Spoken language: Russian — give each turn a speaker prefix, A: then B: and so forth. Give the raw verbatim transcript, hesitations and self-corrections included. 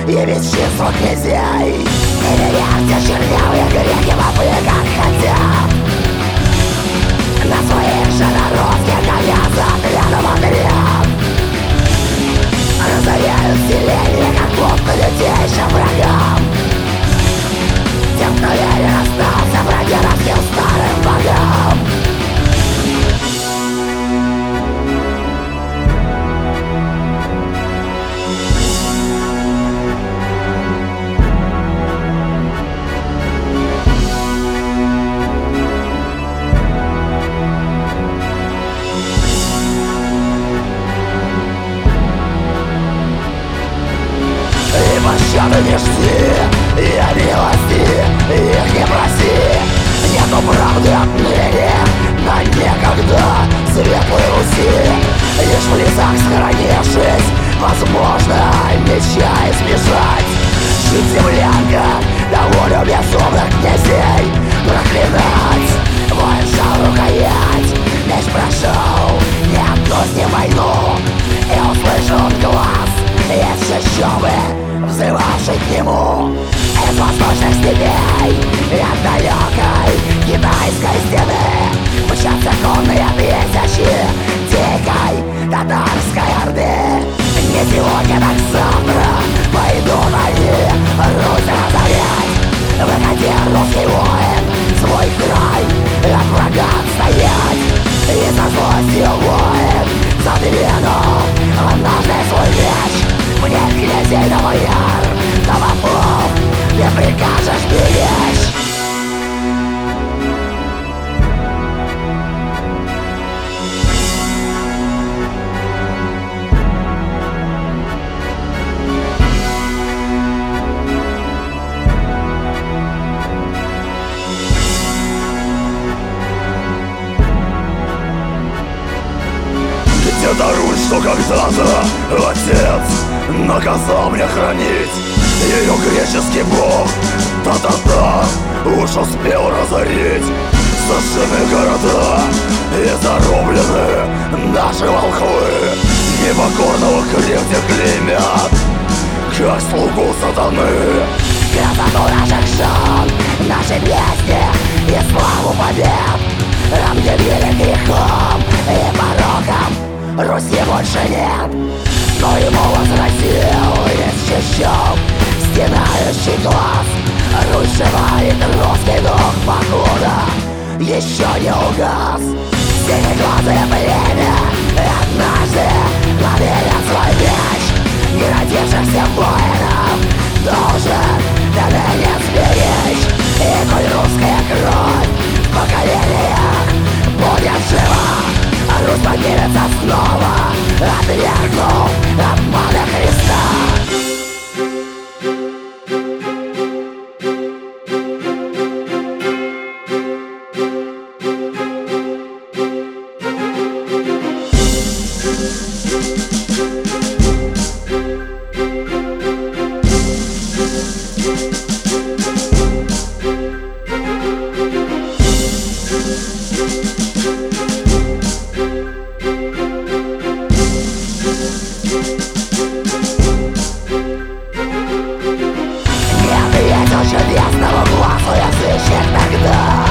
A: и бесчинство князей. И верьте чернявые греки в облаках хотят на своих же народских конях за отрядом отряд. Разоряют селения, как будто лютейшим врагам. Тем, кто верен остался врагеровским старым богам. Пощады не жди, я милости, их не проси. Нету правды отныне, но некогда светлой Руси. Лишь в лесах схоронившись, возможно меча избежать. Жить землянка, да волю безумных князей проклинать. Воин жал рукоять, меч прошел не одну с ним войну. И услышал глаз из чащобы, взывавший к нему из восточных степей и от далекой китайской стены. Мчатся конные тысячи дикой татарской орды. Не сегодня, так завтра пойдут они Русь разорять. Выходи, русский воин, свой край от врага отстоять. И со злостью воин задвинул однажды свой меч. Мне князей да бояр, да попов не прикажешь беречь.
B: Где-то руль, что когда-то отец наказал мне хранить. Ее греческий бог Та-та-та уж успел разорить. Сожжены города и зарублены наши волхвы. Непокорного крепте клеймят, как слугу сатаны.
A: Красоту наших жен, наши песни и славу побед. Там, где мире грехом и пороком Руси больше нет. Но ему возразил из чащоб стенающий глаз. Русь жива и русский дух, покуда еще не угас. Синеглазое племя однажды наверят свой меч. Не родившихся воинов должен до ныне сберечь. И коль русская кровь в поколениях будет жива, Русь поднимется снова, отвергнув обмана Христа. Чудесного глазу язычник тогда